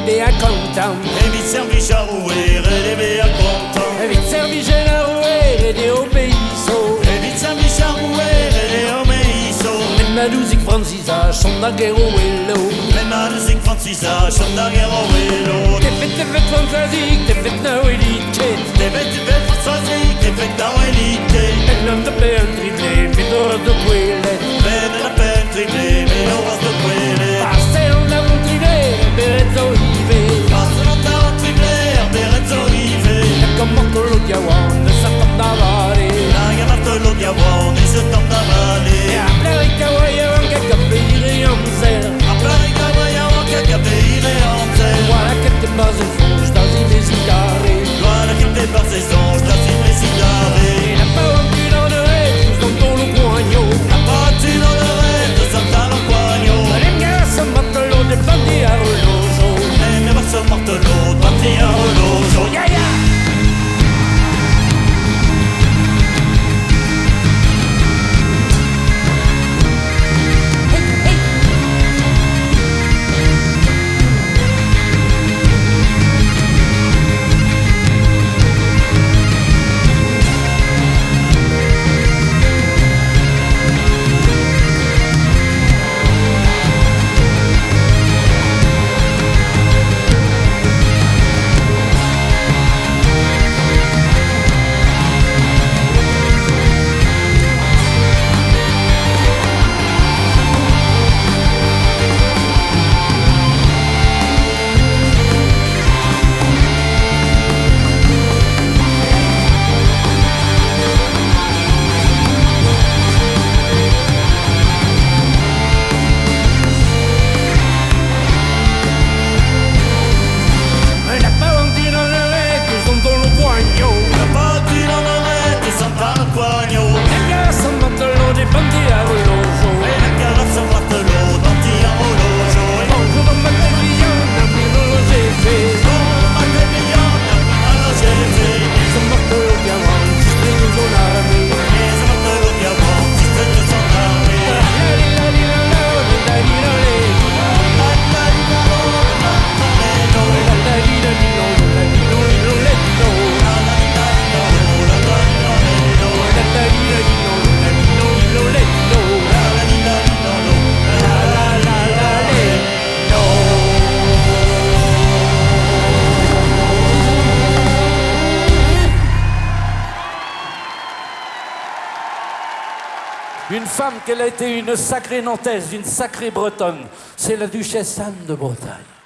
bébé à content. Et vite servi charoué, relevé à content. Et vite servi généroué, aidé au payso. Et vite servi charoué, relevé au meiso. Men ma douzic Francisa, chante da guerre au hello. Men ma douzic Francisa, chante da guerre au hello. T'es fait fantasique, t'es fait na élite. T'es fait fantastique, t'es fait na élite. Elle l'homme de paix un triplé, mais d'or de poulet. Ben la peine triplé, mais on va se poulet. Passez on l'a montré, Berezzo Ive. Passez on l'a montré, Berezzo Ive. Comme lo diawan, sa tom d'avare. La gamma lo diawan, et se tom d'avare. E a plare kawayawan, che capire en zer. A plare kawayawan, che capire en zer. Voilà que te bas au fond, j't'as inesidare. Voilà que te bas au fond, j't'as inesidare. Et la parole tu n'en aurais, tous dans ton loquagno. La parole tu n'en aurais, tous dans ton loquagno. Les gars, ça martello de bandi à relojo. Les gars, ça martello de bandi à relojo. Ya ya! Une femme qu'elle a été une sacrée Nantaise, une sacrée Bretonne, c'est la duchesse Anne de Bretagne.